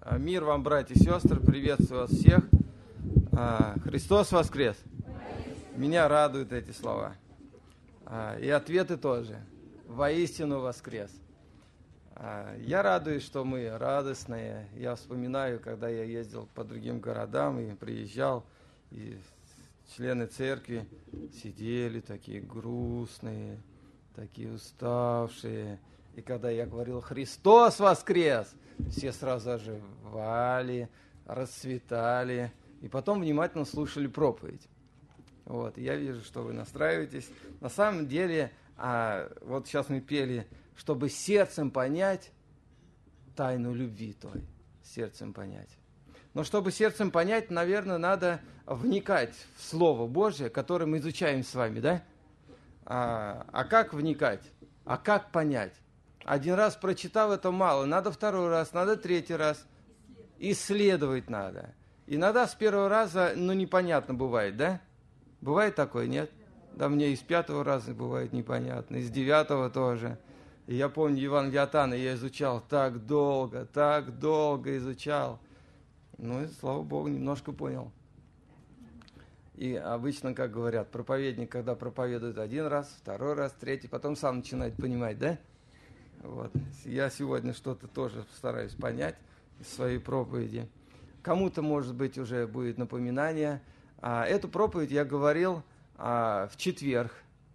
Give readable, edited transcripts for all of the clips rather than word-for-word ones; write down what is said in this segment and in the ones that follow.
Мир вам, братья и сестры, приветствую вас всех. Христос воскрес! Меня радуют эти слова. И ответы тоже. Воистину воскрес. Я радуюсь, что мы радостные. Я вспоминаю, когда я ездил по другим городам и приезжал, и члены церкви сидели такие грустные, такие уставшие. И когда я говорил «Христос воскрес!», все сразу оживали, расцветали, и потом внимательно слушали проповедь. Вот, я вижу, что вы настраиваетесь. На самом деле, вот сейчас мы пели, чтобы сердцем понять тайну любви той, сердцем понять. Но чтобы сердцем понять, наверное, надо вникать в Слово Божие, которое мы изучаем с вами, да? А как вникать? А как понять? Один раз прочитав, это мало. Надо второй раз, надо третий раз. Исследовать надо. Иногда с первого раза, непонятно бывает, да? Бывает такое, нет? Да, мне и с пятого раза бывает непонятно, и с 9 тоже. И я помню, Евангелие от Иоанна я изучал так долго изучал. И, слава Богу, немножко понял. И обычно, как говорят, проповедник, когда проповедует один раз, второй раз, третий, потом сам начинает понимать, да? Вот. Я сегодня что-то тоже стараюсь понять из своей проповеди. Кому-то, может быть, уже будет напоминание. Эту проповедь я говорил в четверг,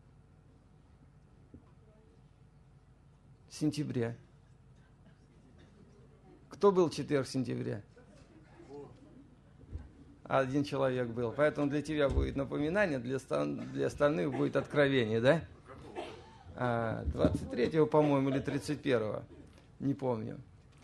в сентябре. Кто был в четверг в сентябре? Один человек был. Поэтому для тебя будет напоминание, для остальных будет откровение, да? 23-го, по-моему, или 31-го, не помню.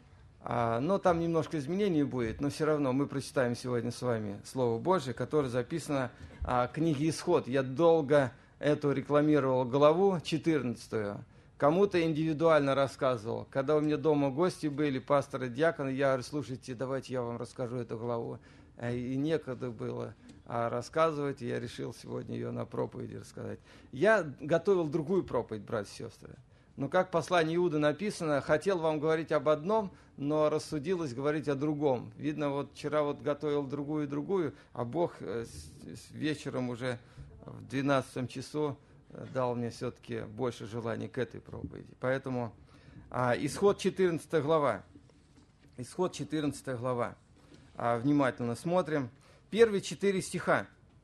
Но там немножко изменений будет, но все равно мы прочитаем сегодня с вами Слово Божие, которое записано в книге «Исход». Я долго эту рекламировал главу 14-ю. Кому-то индивидуально рассказывал. Когда у меня дома гости были, пастор и диакон, я говорю, слушайте, давайте я вам расскажу эту главу. И некогда было рассказывать, и я решил сегодня ее на проповеди рассказать. Я готовил другую проповедь, братья и сестры. Но как в послании Иуды написано, хотел вам говорить об одном, но рассудилось говорить о другом. Видно, вот вчера вот готовил другую, а Бог вечером уже в 12 часу дал мне все-таки больше желаний к этой проповеди. Поэтому Исход 14 глава. Исход 14 глава. Внимательно смотрим. Первые 4 стиха.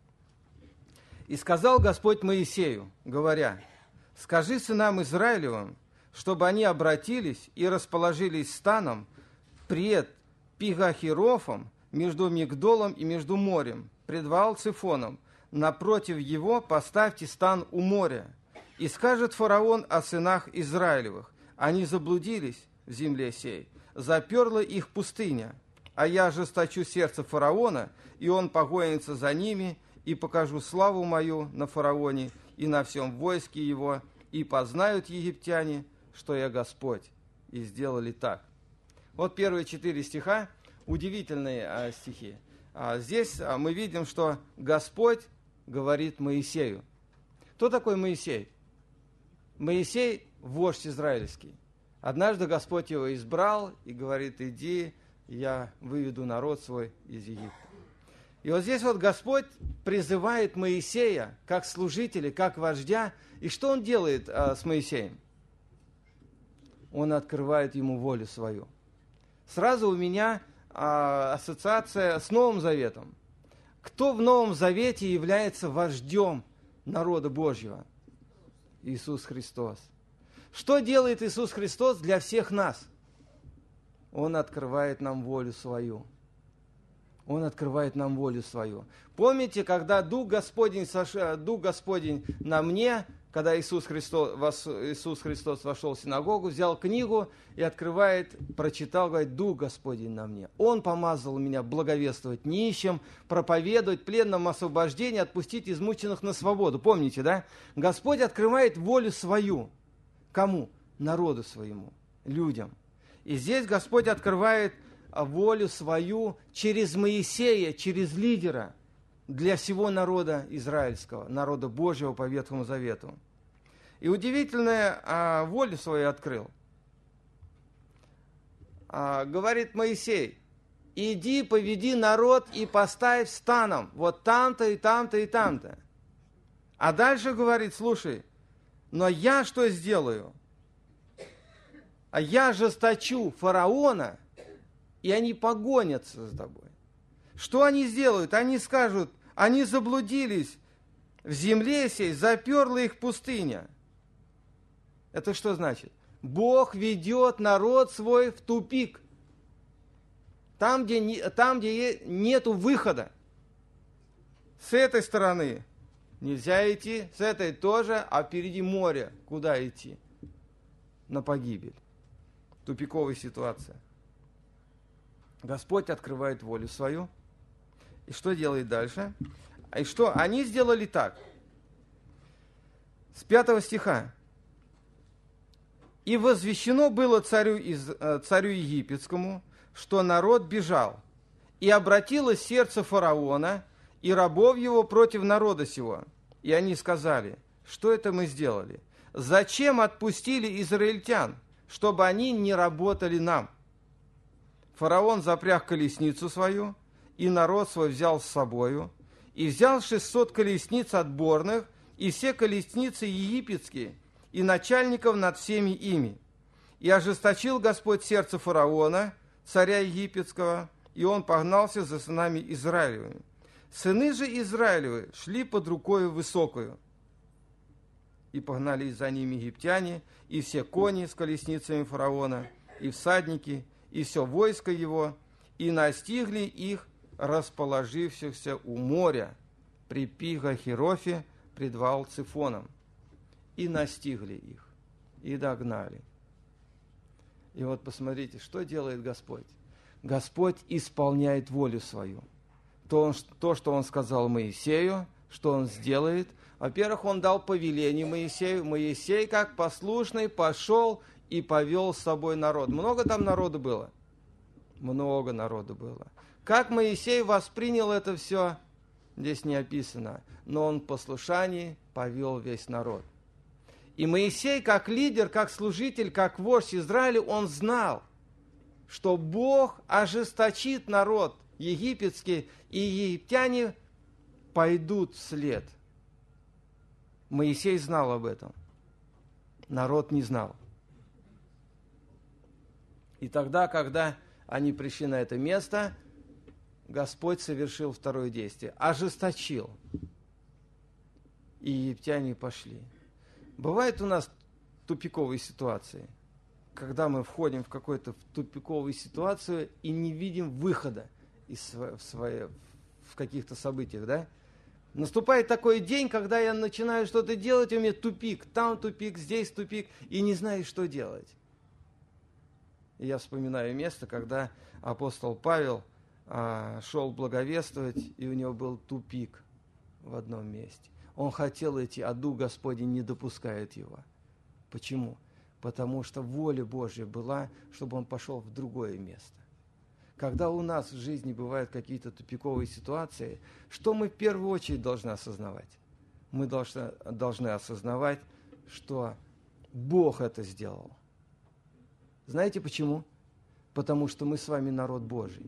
«И сказал Господь Моисею, говоря, скажи сынам Израилевым, чтобы они обратились и расположились станом пред Пигахирофом между Мигдолом и между морем, пред Ваал-Цифоном, напротив его поставьте стан у моря. И скажет фараон о сынах Израилевых, они заблудились в земле сей, заперла их пустыня, а я ожесточу сердце фараона, и он погонится за ними, и покажу славу мою на фараоне и на всем войске его, и познают египтяне, что я Господь». И сделали так. Вот первые 4 стиха, удивительные стихи. Здесь мы видим, что Господь говорит Моисею. Кто такой Моисей? Моисей – вождь израильский. Однажды Господь его избрал и говорит, иди, я выведу народ свой из Египта. И вот здесь вот Господь призывает Моисея как служителя, как вождя. И что он делает с Моисеем? Он открывает ему волю свою. Сразу у меня ассоциация с Новым Заветом. Кто в Новом Завете является вождем народа Божьего? Иисус Христос. Что делает Иисус Христос для всех нас? Он открывает нам волю свою. Он открывает нам волю свою. Помните, когда Дух Господень на мне, когда Иисус Христос вошел в синагогу, взял книгу и открывает, прочитал, говорит, Дух Господень на мне. Он помазал меня благовествовать нищим, проповедовать пленным освобождение, отпустить измученных на свободу. Помните, да? Господь открывает волю свою. Кому? Народу своему, людям. И здесь Господь открывает волю свою через Моисея, через лидера для всего народа израильского, народа Божьего по Ветхому Завету. И удивительная волю свою открыл. Говорит Моисей, иди, поведи народ и поставь станом. Вот там-то и там-то и там-то. А дальше говорит, слушай, но я что сделаю? А я ожесточу фараона, и они погонятся за тобой. Что они сделают? Они скажут, они заблудились в земле сей, заперла их пустыня. Это что значит? Бог ведет народ свой в тупик. Там, где нету выхода. С этой стороны нельзя идти, с этой тоже, а впереди море. Куда идти? На погибель. Тупиковая ситуация. Господь открывает волю свою. И что делает дальше? И что? Они сделали так. С 5 стиха. «И возвещено было царю египетскому, что народ бежал, и обратилось сердце фараона и рабов его против народа сего. И они сказали, что это мы сделали? Зачем отпустили израильтян, чтобы они не работали нам? Фараон запряг колесницу свою, и народ свой взял с собою, и взял 600 колесниц отборных, и все колесницы египетские, и начальников над всеми ими. И ожесточил Господь сердце фараона, царя египетского, и он погнался за сынами Израилевыми. Сыны же Израилевы шли под рукою высокую, и погнались за ними египтяне, и все кони с колесницами фараона, и всадники, и все войско его, и настигли их, расположившихся у моря, при Пигахерофе, пред Ваал-Цифоном, и настигли их, и догнали». И вот посмотрите, что делает Господь. Господь исполняет волю свою. То, что Он сказал Моисею, что Он сделает. Во-первых, Он дал повеление Моисею. Моисей, как послушный, пошел и повел с собой народ. Много там народу было? Много народу было. Как Моисей воспринял это все, здесь не описано. Но он в послушании повел весь народ. И Моисей, как лидер, как служитель, как вождь Израиля, он знал, что Бог ожесточит народ египетский, и египтяне пойдут вслед. Моисей знал об этом. Народ не знал. И тогда, когда они пришли на это место, Господь совершил второе действие. Ожесточил. И египтяне пошли. Бывают у нас тупиковые ситуации, когда мы входим в какую-то тупиковую ситуацию и не видим выхода в каких-то событиях, да? Наступает такой день, когда я начинаю что-то делать, у меня тупик, там тупик, здесь тупик, и не знаю, что делать. И я вспоминаю место, когда апостол Павел шел благовествовать, и у него был тупик в одном месте. Он хотел идти, а Дух Господень не допускает его. Почему? Потому что воля Божья была, чтобы он пошел в другое место. Когда у нас в жизни бывают какие-то тупиковые ситуации, что мы в первую очередь должны осознавать? Мы должны осознавать, что Бог это сделал. Знаете почему? Потому что мы с вами народ Божий.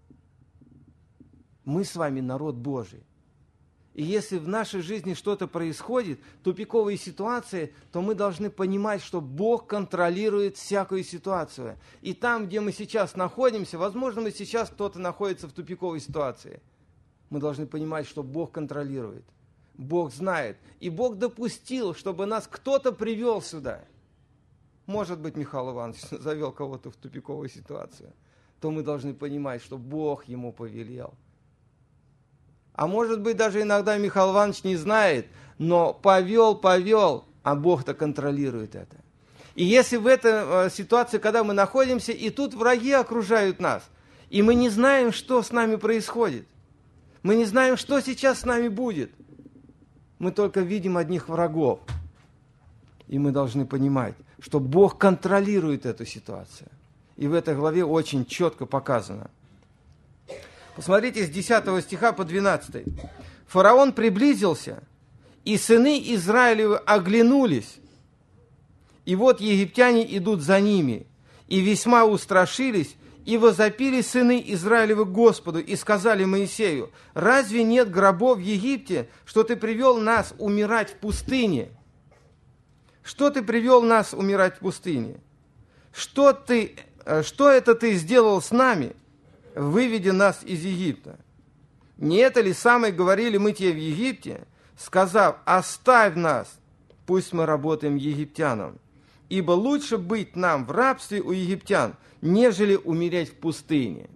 Мы с вами народ Божий. И если в нашей жизни что-то происходит, тупиковые ситуации, то мы должны понимать, что Бог контролирует всякую ситуацию. И там, где мы сейчас находимся, возможно, мы сейчас кто-то находится в тупиковой ситуации. Мы должны понимать, что Бог контролирует. Бог знает. И Бог допустил, чтобы нас кто-то привел сюда. Может быть, Михаил Иванович завел кого-то в тупиковую ситуацию. То мы должны понимать, что Бог ему повелел. А может быть, даже иногда Михаил Иванович не знает, но повел, а Бог-то контролирует это. И если в этой ситуации, когда мы находимся, и тут враги окружают нас, и мы не знаем, что с нами происходит, мы не знаем, что сейчас с нами будет, мы только видим одних врагов. И мы должны понимать, что Бог контролирует эту ситуацию. И в этой главе очень четко показано. Посмотрите с 10 стиха по 12. «Фараон приблизился, и сыны Израилевы оглянулись, и вот египтяне идут за ними, и весьма устрашились, И возопили сыны Израилевы к Господу, и сказали Моисею: разве нет гробов в Египте, что ты привел нас умирать в пустыне? Что ты привел нас умирать в пустыне? Что это ты сделал с нами, выведя нас из Египта? Не это ли самое говорили мы тебе в Египте, сказав: оставь нас, пусть мы работаем египтянам, ибо лучше быть нам в рабстве у египтян, нежели умереть в пустыне.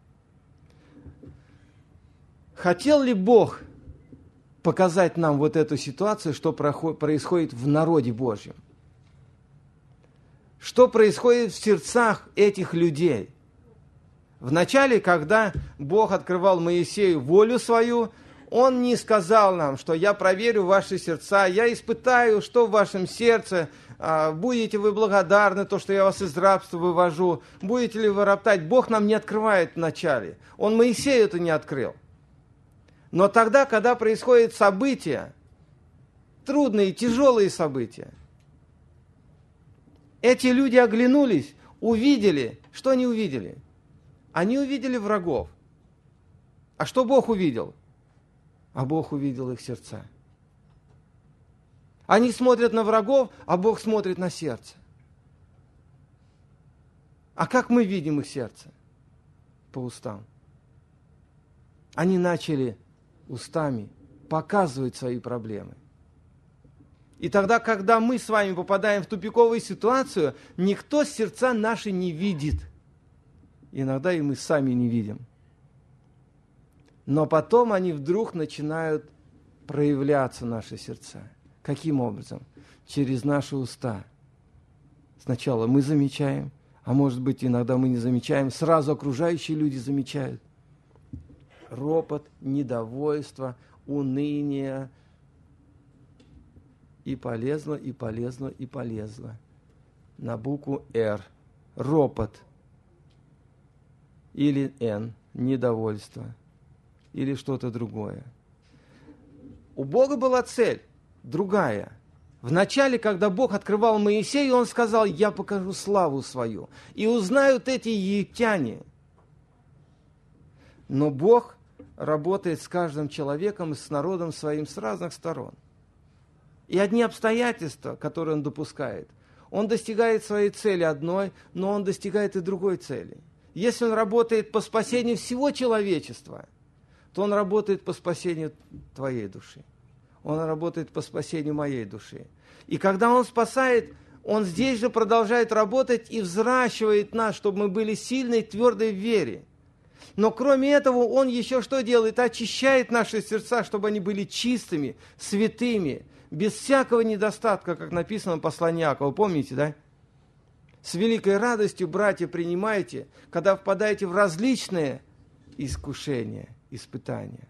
Хотел ли Бог показать нам вот эту ситуацию, что происходит в народе Божьем? Что происходит в сердцах этих людей? Вначале, когда Бог открывал Моисею волю свою, Он не сказал нам, что я проверю ваши сердца, я испытаю, что в вашем сердце, будете вы благодарны, то, что я вас из рабства вывожу, будете ли вы роптать. Бог нам не открывает вначале. Он Моисею это не открыл. Но тогда, когда происходят события, трудные, тяжелые события, эти люди оглянулись, увидели. Что они увидели? Они увидели врагов. А что Бог увидел? А Бог увидел их сердца. Они смотрят на врагов, а Бог смотрит на сердце. А как мы видим их сердце? По устам. Они начали устами показывать свои проблемы. И тогда, когда мы с вами попадаем в тупиковую ситуацию, никто сердца наши не видит. Иногда и мы сами не видим. Но потом они вдруг начинают проявляться, наши сердца. Каким образом? Через наши уста. Сначала мы замечаем, а может быть, иногда мы не замечаем, сразу окружающие люди замечают. Ропот, недовольство, уныние. И полезло, и полезло, и полезло. На букву «Р». Ропот. Или «Н». Недовольство. Или что-то другое. У Бога была цель другая. Вначале, когда Бог открывал Моисею, Он сказал: я покажу славу свою. И узнают эти египтяне. Но Бог работает с каждым человеком и с народом своим с разных сторон. И одни обстоятельства, которые Он допускает, Он достигает своей цели одной, но Он достигает и другой цели. Если Он работает по спасению всего человечества, то Он работает по спасению твоей души. Он работает по спасению моей души. И когда Он спасает, Он здесь же продолжает работать и взращивает нас, чтобы мы были сильны и твердой в вере. Но кроме этого, Он еще что делает? Очищает наши сердца, чтобы они были чистыми, святыми, без всякого недостатка, как написано в послании Иакова. Помните, да? С великой радостью, братья, принимайте, когда впадаете в различные искушения, испытания.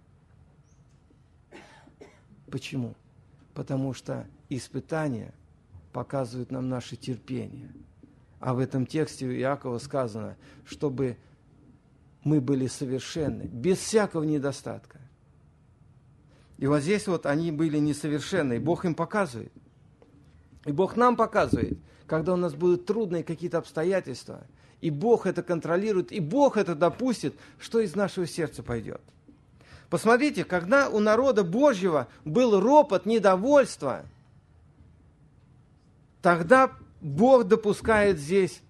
Почему? Потому что испытания показывают нам наше терпение. А в этом тексте у Иакова сказано, чтобы мы были совершенны, без всякого недостатка. И вот здесь вот они были несовершенны, и Бог им показывает. И Бог нам показывает, когда у нас будут трудные какие-то обстоятельства, и Бог это контролирует, и Бог это допустит, что из нашего сердца пойдет. Посмотрите, когда у народа Божьего был ропот, недовольство, тогда Бог допускает здесь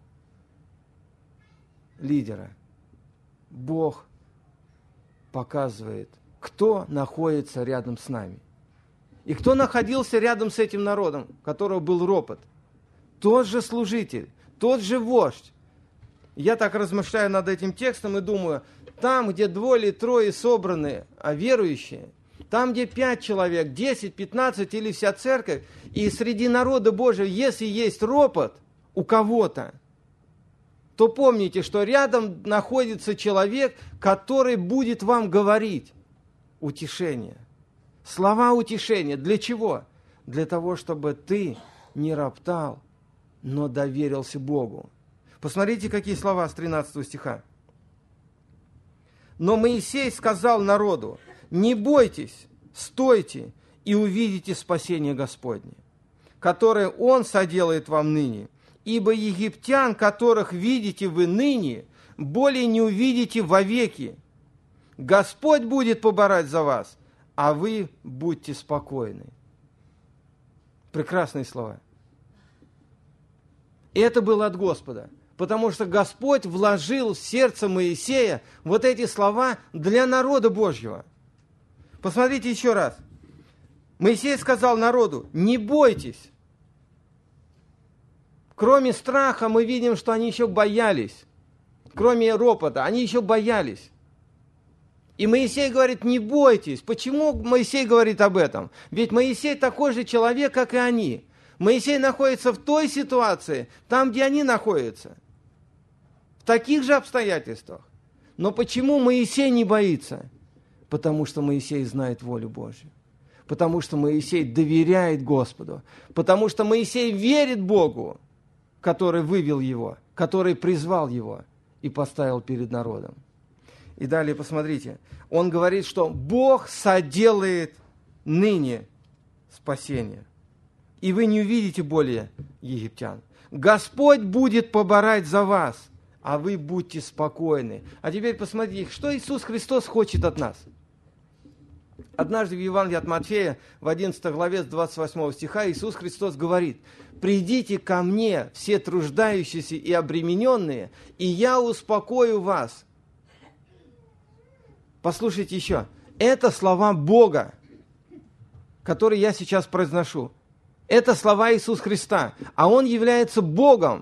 лидера. Бог показывает, кто находится рядом с нами. И кто находился рядом с этим народом, у которого был ропот? Тот же служитель, тот же вождь. Я так размышляю над этим текстом и думаю, там, где 2 или 3 собраны, верующие, там, где 5 человек, 10, 15 или вся церковь, и среди народа Божьего, если есть ропот у кого-то, то помните, что рядом находится человек, который будет вам говорить утешение. Слова утешения. Для чего? Для того, чтобы ты не роптал, но доверился Богу. Посмотрите, какие слова с 13 стиха. «Но Моисей сказал народу: не бойтесь, стойте и увидите спасение Господне, которое Он соделает вам ныне. Ибо египтян, которых видите вы ныне, более не увидите вовеки. Господь будет поборать за вас, а вы будьте спокойны». Прекрасные слова. И это было от Господа, потому что Господь вложил в сердце Моисея вот эти слова для народа Божьего. Посмотрите еще раз. Моисей сказал народу: не бойтесь. Кроме страха мы видим, что они еще боялись. Кроме ропота, они еще боялись. И Моисей говорит: не бойтесь. Почему Моисей говорит об этом? Ведь Моисей такой же человек, как и они. Моисей находится в той ситуации, там, где они находятся. В таких же обстоятельствах. Но почему Моисей не боится? Потому что Моисей знает волю Божью. Потому что Моисей доверяет Господу. Потому что Моисей верит Богу, который вывел его, который призвал его и поставил перед народом. И далее посмотрите. Он говорит, что Бог соделает ныне спасение. И вы не увидите более египтян. Господь будет поборать за вас, а вы будьте спокойны. А теперь посмотрите, что Иисус Христос хочет от нас. Однажды в Евангелии от Матфея, в 11 главе, с 28 стиха, Иисус Христос говорит: «Придите ко мне, все труждающиеся и обремененные, и я успокою вас». Послушайте еще. Это слова Бога, которые я сейчас произношу. Это слова Иисуса Христа, а Он является Богом.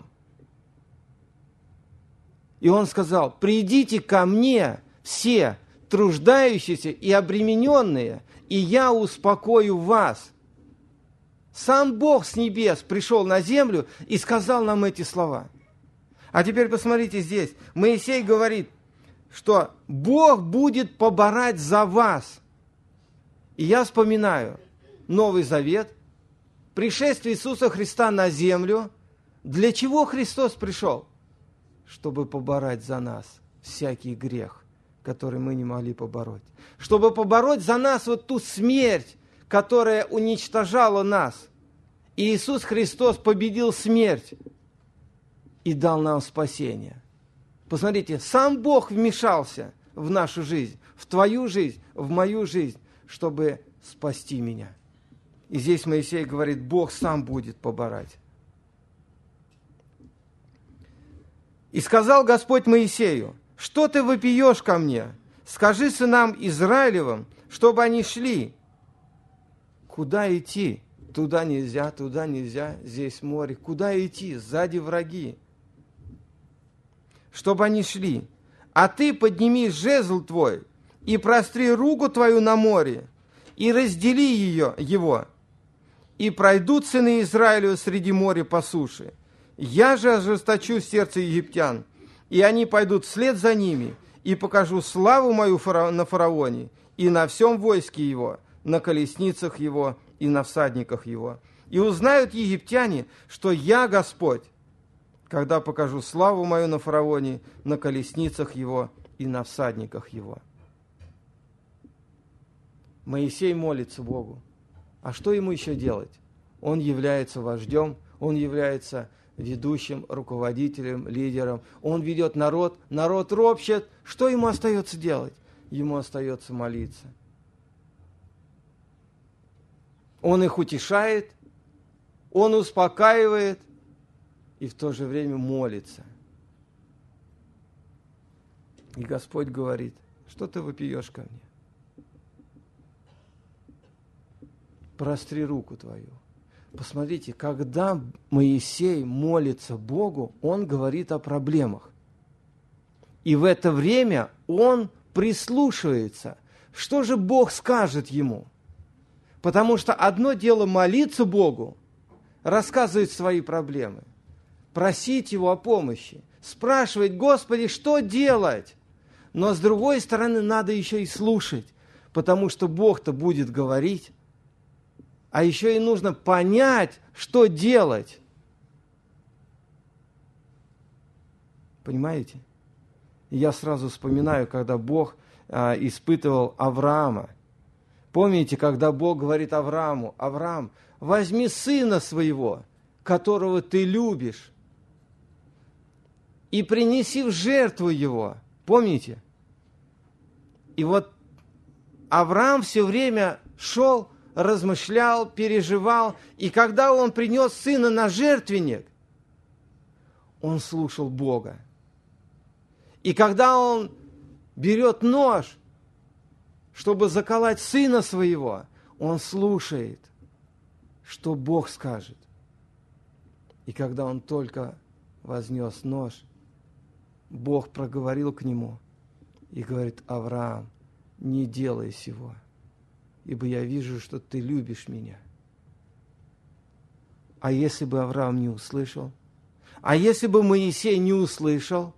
И Он сказал: «Придите ко мне все труждающиеся и обремененные, и я успокою вас». Сам Бог с небес пришел на землю и сказал нам эти слова. А теперь посмотрите здесь. Моисей говорит, что Бог будет поборать за вас. И я вспоминаю Новый Завет, пришествие Иисуса Христа на землю. Для чего Христос пришел? Чтобы побороть за нас всякий грех, который мы не могли побороть. Чтобы побороть за нас вот ту смерть, которая уничтожала нас. И Иисус Христос победил смерть и дал нам спасение. Посмотрите, сам Бог вмешался в нашу жизнь, в твою жизнь, в мою жизнь, чтобы спасти меня. И здесь Моисей говорит: Бог сам будет поборать. «И сказал Господь Моисею: что ты вопиешь ко мне? Скажи сынам Израилевым, чтобы они шли». Куда идти? Туда нельзя, здесь море. Куда идти? Сзади враги. Чтобы они шли. «А ты подними жезл твой и простри руку твою на море, и раздели его, и пройдут сыны Израилю среди моря по суше. Я же ожесточу сердце египтян, и они пойдут вслед за ними, и покажу славу мою на фараоне и на всем войске его, на колесницах его и на всадниках его. И узнают египтяне, что я Господь, когда покажу славу мою на фараоне, на колесницах его и на всадниках его». Моисей молится Богу. А что ему еще делать? Он является вождем, он является ведущим, руководителем, лидером. Он ведет народ, народ ропщет. Что ему остается делать? Ему остается молиться. Он их утешает, он успокаивает и в то же время молится. И Господь говорит: что ты вопиешь ко мне? Простри руку твою. Посмотрите, когда Моисей молится Богу, он говорит о проблемах. И в это время он прислушивается. Что же Бог скажет ему? Потому что одно дело молиться Богу, рассказывать свои проблемы, просить Его о помощи, спрашивать: Господи, что делать? Но с другой стороны, надо еще и слушать, потому что Бог-то будет говорить, а еще и нужно понять, что делать. Понимаете? Я сразу вспоминаю, когда Бог испытывал Авраама. Помните, когда Бог говорит Аврааму: Авраам, возьми сына своего, которого ты любишь, и принеси в жертву его. Помните? И вот Авраам все время шел, размышлял, переживал, и когда он принес сына на жертвенник, он слушал Бога. И когда он берет нож, чтобы заколоть сына своего, он слушает, что Бог скажет. И когда он только вознес нож, Бог проговорил к нему и говорит: Авраам, не делай сего, ибо я вижу, что ты любишь меня. А если бы Авраам не услышал? А если бы Моисей не услышал?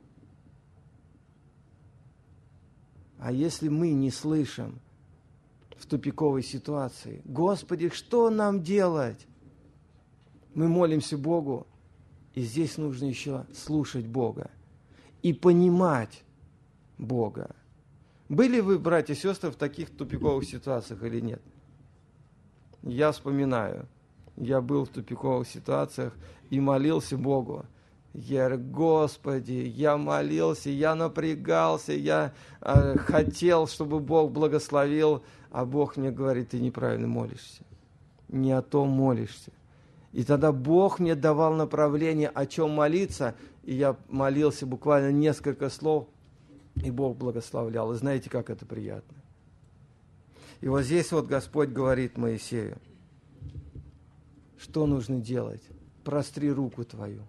А если мы не слышим в тупиковой ситуации: Господи, что нам делать? Мы молимся Богу, и здесь нужно еще слушать Бога и понимать Бога. Были вы, братья и сестры, в таких тупиковых ситуациях или нет? Я вспоминаю, я был в тупиковых ситуациях и молился Богу. Я говорю: Господи, я молился, я напрягался, я хотел, чтобы Бог благословил, а Бог мне говорит: ты неправильно молишься, не о том молишься. И тогда Бог мне давал направление, о чем молиться, и я молился буквально несколько слов, и Бог благословлял. И знаете, как это приятно. И вот здесь вот Господь говорит Моисею: что нужно делать? Простри руку твою.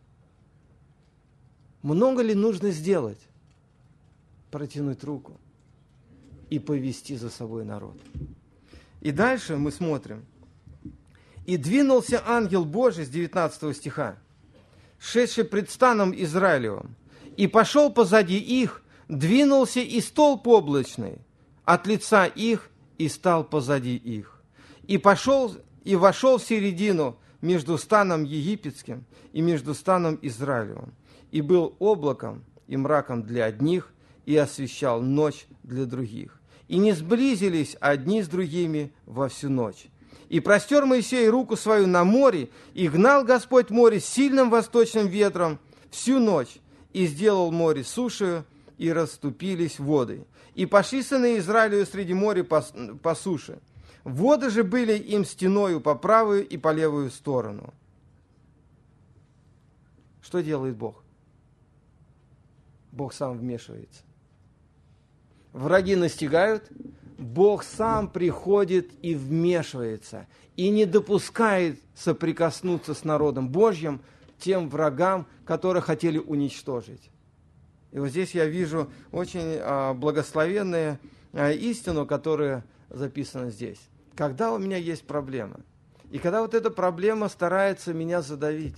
Много ли нужно сделать? Протянуть руку и повести за собой народ. И дальше мы смотрим. «И двинулся ангел Божий», с 19 стиха, «шедший пред станом Израилевым, и пошел позади их, двинулся и столб облачный от лица их, и стал позади их. И пошел, и вошел в середину между станом египетским и между станом Израилевым, и был облаком и мраком для одних, и освещал ночь для других. И не сблизились одни с другими во всю ночь. И простер Моисей руку свою на море, и гнал Господь море сильным восточным ветром всю ночь, и сделал море сушею, и расступились воды. И пошли сыны Израилю среди моря по суше. Воды же были им стеною по правую и по левую сторону». Что делает Бог? Бог сам вмешивается. Враги настигают, Бог сам приходит и вмешивается, и не допускает соприкоснуться с народом Божьим тем врагам, которые хотели уничтожить. И вот здесь я вижу очень благословенную истину, которая записана здесь. Когда у меня есть проблема, и когда вот эта проблема старается меня задавить,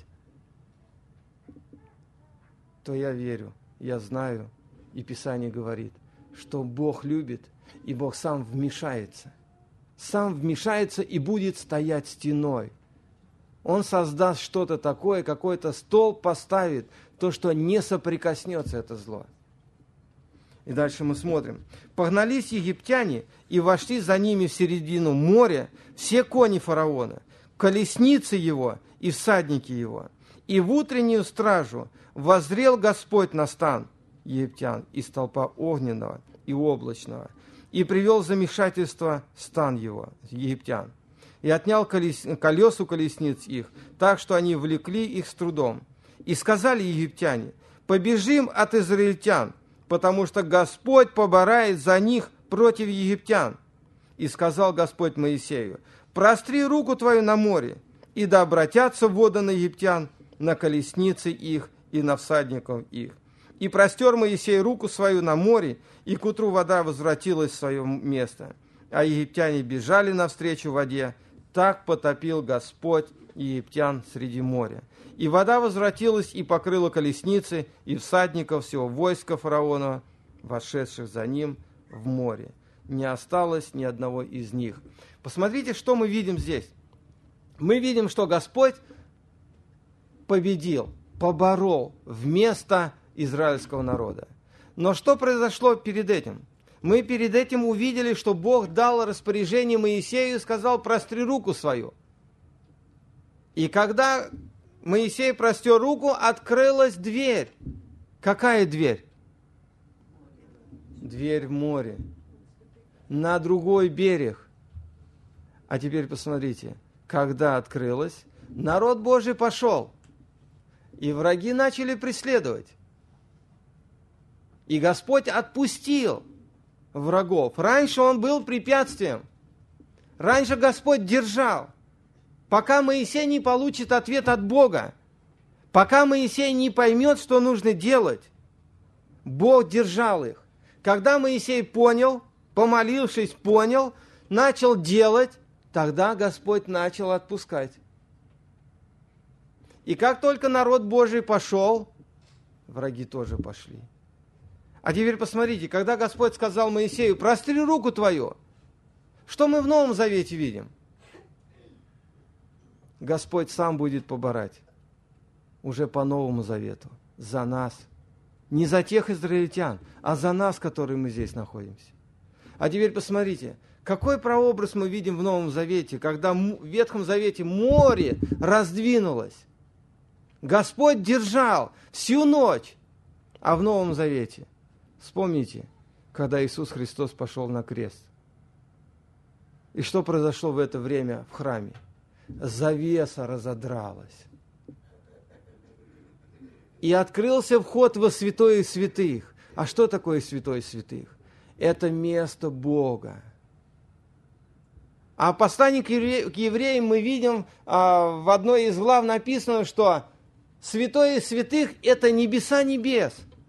то я верю, я знаю, и Писание говорит, что Бог любит, и Бог сам вмешается. Сам вмешается и будет стоять стеной. Он создаст что-то такое, какой-то столб поставит, то, что не соприкоснется это зло. И дальше мы смотрим. «Погнались египтяне и вошли за ними в середину моря все кони фараона, колесницы его и всадники его. И в утреннюю стражу воззрел Господь на стан египтян из столпа огненного и облачного, и привел в замешательство стан его, египтян, и отнял колесу колесниц их, так что они влекли их с трудом. И сказали египтяне: побежим от израильтян, потому что Господь поборает за них против египтян. И сказал Господь Моисею: простри руку твою на море, и да обратятся воды на египтян, на колесницы их и на всадников их. И простер Моисей руку свою на море, и к утру вода возвратилась в свое место. А египтяне бежали навстречу воде, так потопил Господь египтян среди моря. И вода возвратилась и покрыла колесницы и всадников всего войска фараона, вошедших за ним в море. Не осталось ни одного из них. Посмотрите, что мы видим здесь. Мы видим, что Господь победил, поборол вместо израильского народа. Но что произошло перед этим? Мы перед этим увидели, что Бог дал распоряжение Моисею и сказал: простри руку свою. И когда Моисей простер руку, открылась дверь. Какая дверь? Дверь в море. На другой берег. А теперь посмотрите, когда открылась, народ Божий пошел. И враги начали преследовать. И Господь отпустил врагов. Раньше он был препятствием. Раньше Господь держал. Пока Моисей не получит ответ от Бога, пока Моисей не поймет, что нужно делать, Бог держал их. Когда Моисей понял, помолившись, понял, начал делать, тогда Господь начал отпускать. И как только народ Божий пошел, враги тоже пошли. А теперь посмотрите, когда Господь сказал Моисею: простри руку твою, что мы в Новом Завете видим? Господь сам будет поборать уже по Новому Завету за нас. Не за тех израильтян, а за нас, которые мы здесь находимся. А теперь посмотрите, какой прообраз мы видим в Новом Завете, когда в Ветхом Завете море раздвинулось. Господь держал всю ночь, а в Новом Завете, вспомните, когда Иисус Христос пошел на крест. И что произошло в это время в храме? Завеса разодралась. И открылся вход во святое святых. А что такое святое святых? Это место Бога. А в послании к евреям мы видим, в одной из глав написано, что святое святых – это небеса небес.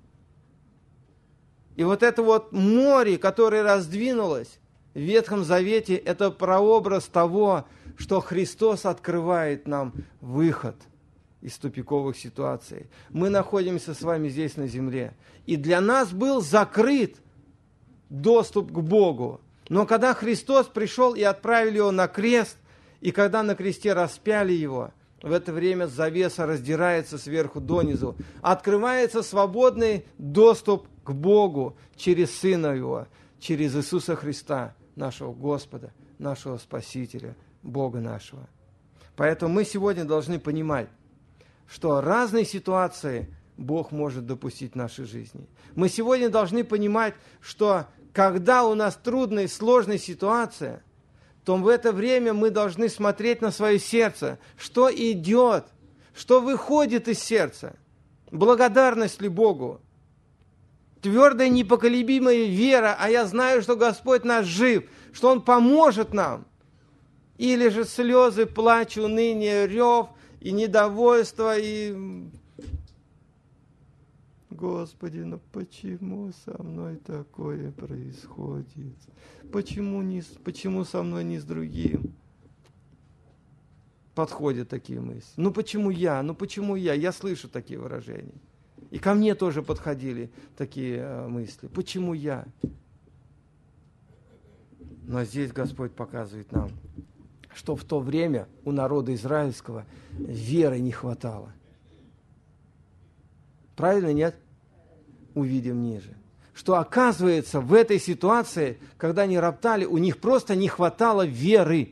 И вот это вот море, которое раздвинулось в Ветхом Завете, это прообраз того, что Христос открывает нам выход из тупиковых ситуаций. Мы находимся с вами здесь на земле. И для нас был закрыт доступ к Богу. Но когда Христос пришел и отправили его на крест, и когда на кресте распяли его, в это время завеса раздирается сверху донизу. Открывается свободный доступ к Богу через Сына Его, через Иисуса Христа, нашего Господа, нашего Спасителя, Бога нашего. Поэтому мы сегодня должны понимать, что разные ситуации Бог может допустить в нашей жизни. Мы сегодня должны понимать, что когда у нас трудная и сложная ситуация, то в это время мы должны смотреть на свое сердце, что идет, что выходит из сердца. Благодарность ли Богу? Твердая, непоколебимая вера, а я знаю, что Господь наш жив, что Он поможет нам. Или же слезы, плач, уныние, рев и недовольство, и... Господи, ну почему со мной такое происходит? Почему со мной не с другим? Подходят такие мысли. Ну почему я? Я слышу такие выражения. И ко мне тоже подходили такие мысли. Почему я? Но здесь Господь показывает нам, что в то время у народа израильского веры не хватало. Правильно, нет? Увидим ниже. Что оказывается в этой ситуации, когда они роптали, у них просто не хватало веры.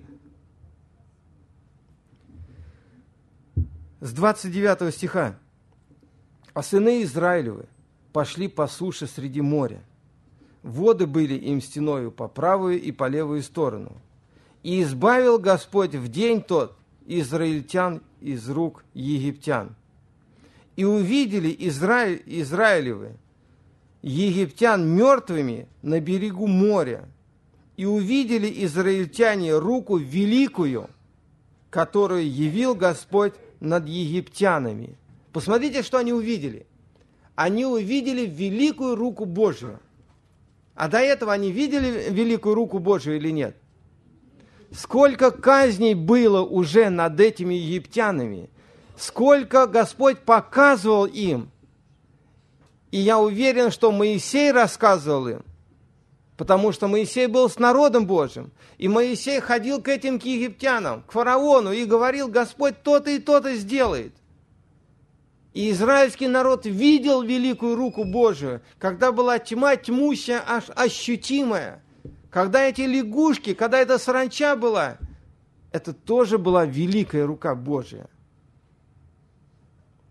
С 29 стиха. «А сыны Израилевы пошли по суше среди моря. Воды были им стеною по правую и по левую сторону. И избавил Господь в день тот израильтян из рук египтян. И увидели Израилевы египтян мертвыми на берегу моря. И увидели израильтяне руку великую, которую явил Господь над египтянами». Посмотрите, что они увидели. Они увидели великую руку Божью. А до этого они видели великую руку Божью или нет? Сколько казней было уже над этими египтянами. Сколько Господь показывал им. И я уверен, что Моисей рассказывал им. Потому что Моисей был с народом Божьим. И Моисей ходил к этим к египтянам, к фараону, и говорил: Господь то-то и то-то сделает. И израильский народ видел великую руку Божию, когда была тьма тьмущая, аж ощутимая. Когда эти лягушки, когда эта саранча была, это тоже была великая рука Божия.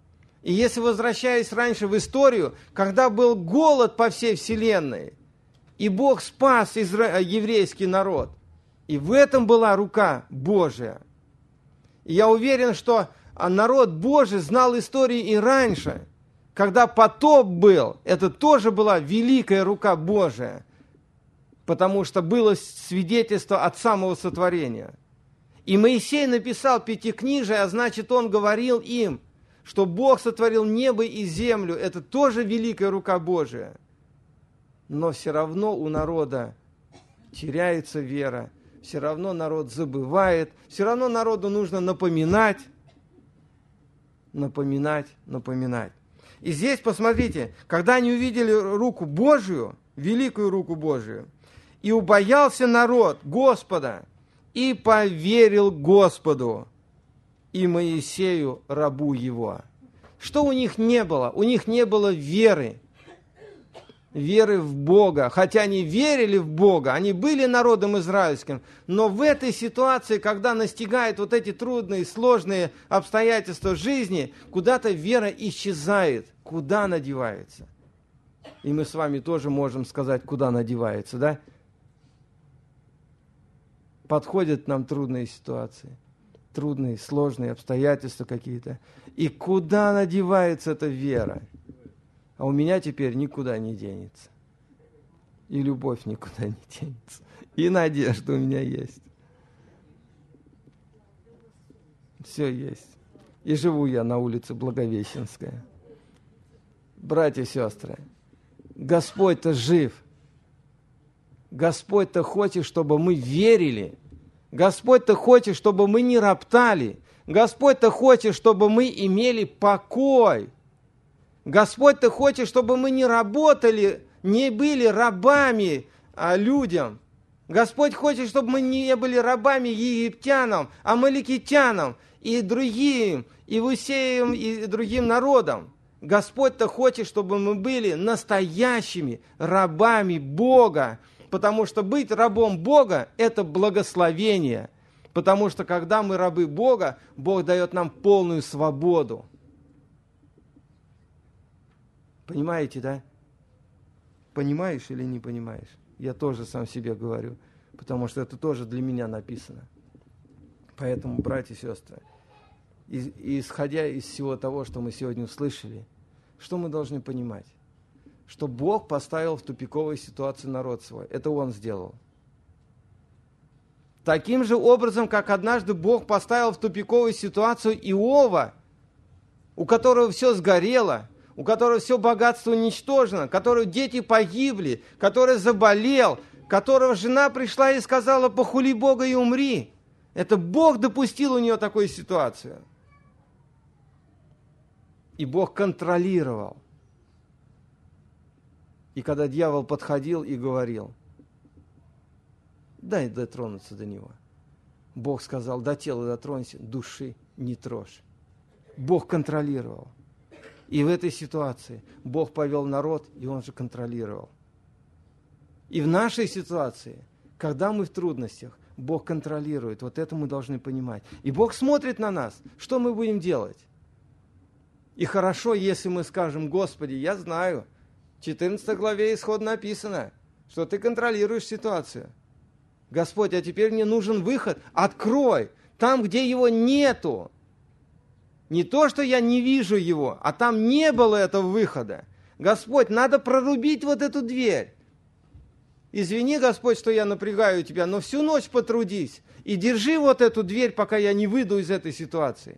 И если возвращаясь раньше в историю, когда был голод по всей вселенной, и Бог спас еврейский народ, и в этом была рука Божия. И я уверен, что народ Божий знал истории и раньше. Когда потоп был, это тоже была великая рука Божия, потому что было свидетельство от самого сотворения. И Моисей написал Пятикнижие, а значит, он говорил им, что Бог сотворил небо и землю. Это тоже великая рука Божия. Но все равно у народа теряется вера, все равно народ забывает, все равно народу нужно напоминать. И здесь, посмотрите, когда они увидели руку Божию, великую руку Божию, и убоялся народ Господа, и поверил Господу и Моисею, рабу его. Что у них не было? У них не было веры в Бога. Хотя они верили в Бога, они были народом израильским, но в этой ситуации, когда настигают вот эти трудные, сложные обстоятельства жизни, куда-то вера исчезает. Куда она девается? И мы с вами тоже можем сказать, куда она девается, да? Подходят нам трудные ситуации, трудные, сложные обстоятельства какие-то. И куда она девается, эта вера? А у меня теперь никуда не денется. И любовь никуда не денется. И надежда у меня есть. Все есть. И живу я на улице Благовещенская. Братья и сестры, Господь-то жив. Господь-то хочет, чтобы мы верили. Господь-то хочет, чтобы мы не роптали. Господь-то хочет, чтобы мы имели покой. Господь-то хочет, чтобы мы не работали, не были рабами людям. Господь хочет, чтобы мы не были рабами египтянам, амаликитянам и другим, Иусеям и другим народам. Господь-то хочет, чтобы мы были настоящими рабами Бога, потому что быть рабом Бога – это благословение, потому что когда мы рабы Бога, Бог дает нам полную свободу. Понимаете, да? Понимаешь или не понимаешь? Я тоже сам себе говорю, потому что это тоже для меня написано. Поэтому, братья и сестры, исходя из всего того, что мы сегодня услышали, что мы должны понимать? Что Бог поставил в тупиковую ситуацию народ свой. Это Он сделал. Таким же образом, как однажды Бог поставил в тупиковую ситуацию Иова, у которого все сгорело, у которого все богатство уничтожено, у которого дети погибли, который заболел, которого жена пришла и сказала: похули Бога и умри. Это Бог допустил у нее такую ситуацию. И Бог контролировал. И когда дьявол подходил и говорил: дай дотронуться до него, Бог сказал: до тела дотронься, души не трожь. Бог контролировал. И в этой ситуации Бог повел народ, и Он же контролировал. И в нашей ситуации, когда мы в трудностях, Бог контролирует. Вот это мы должны понимать. И Бог смотрит на нас. Что мы будем делать? И хорошо, если мы скажем: Господи, я знаю, в 14 главе Исход написано, что Ты контролируешь ситуацию. Господь, а теперь мне нужен выход. Открой. Там, где его нету. Не то, что я не вижу его, а там не было этого выхода. Господь, надо прорубить вот эту дверь. Извини, Господь, что я напрягаю Тебя, но всю ночь потрудись и держи вот эту дверь, пока я не выйду из этой ситуации.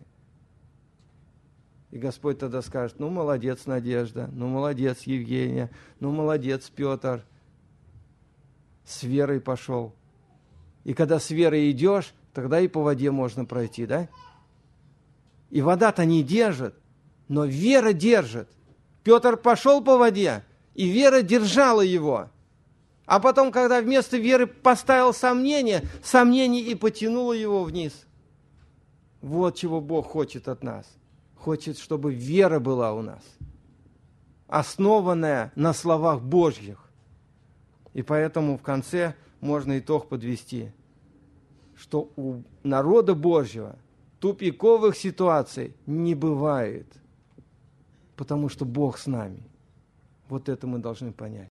И Господь тогда скажет: ну, молодец, Надежда, ну, молодец, Евгения, ну, молодец, Петр. С верой пошел. И когда с верой идешь, тогда и по воде можно пройти, да? И вода-то не держит, но вера держит. Петр пошел по воде, и вера держала его. А потом, когда вместо веры поставил сомнение и потянуло его вниз. Вот чего Бог хочет от нас. Хочет, чтобы вера была у нас, основанная на словах Божьих. И поэтому в конце можно итог подвести, что у народа Божьего тупиковых ситуаций не бывает. потому что Бог с нами. Вот это мы должны понять.